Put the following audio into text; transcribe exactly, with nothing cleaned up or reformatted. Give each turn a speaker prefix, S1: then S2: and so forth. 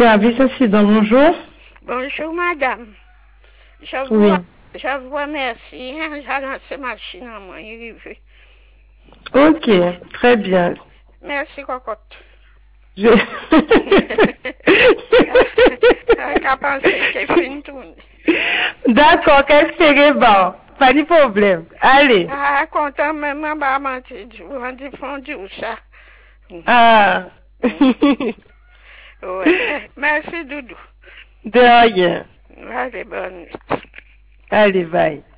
S1: Service incident, bonjour.
S2: Bonjour madame. Je vous,
S1: Oui.
S2: je vous remercie. Hein, j'ai lancé ma machine à moi, il est arrivé.
S1: Ok, très bien.
S2: Merci cocotte.
S1: Je...
S2: Qu'à penser qu'il fait une tournée.
S1: D'accord, qu'est-ce que c'est bon? Pas de problème. Allez.
S2: Ah, content même, on va mentir. On dit fondu ou ça.
S1: Ah.
S2: Ouais. Merci Doudou.
S1: De rien.
S2: Allez, bonne nuit.
S1: Allez, bye.